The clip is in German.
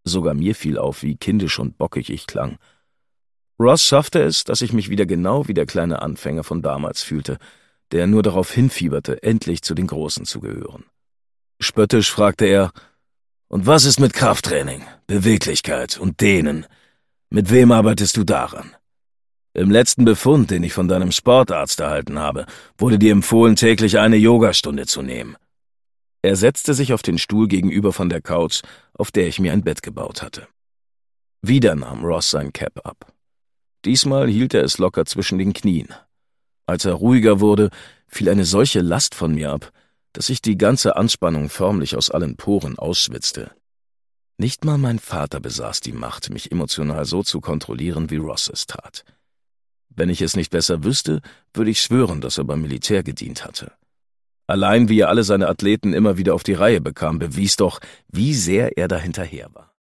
Sogar mir fiel auf, wie kindisch und bockig ich klang. Ross schaffte es, dass ich mich wieder genau wie der kleine Anfänger von damals fühlte, der nur darauf hinfieberte, endlich zu den Großen zu gehören. Spöttisch fragte er: »Und was ist mit Krafttraining, Beweglichkeit und Dehnen? Mit wem arbeitest du daran? Im letzten Befund, den ich von deinem Sportarzt erhalten habe, wurde dir empfohlen, täglich eine Yogastunde zu nehmen.« Er setzte sich auf den Stuhl gegenüber von der Couch, auf der ich mir ein Bett gebaut hatte. Wieder nahm Ross sein Cap ab. Diesmal hielt er es locker zwischen den Knien. Als er ruhiger wurde, fiel eine solche Last von mir ab, dass ich die ganze Anspannung förmlich aus allen Poren ausschwitzte. Nicht mal mein Vater besaß die Macht, mich emotional so zu kontrollieren, wie Ross es tat. Wenn ich es nicht besser wüsste, würde ich schwören, dass er beim Militär gedient hatte. Allein wie er alle seine Athleten immer wieder auf die Reihe bekam, bewies doch, wie sehr er dahinterher war.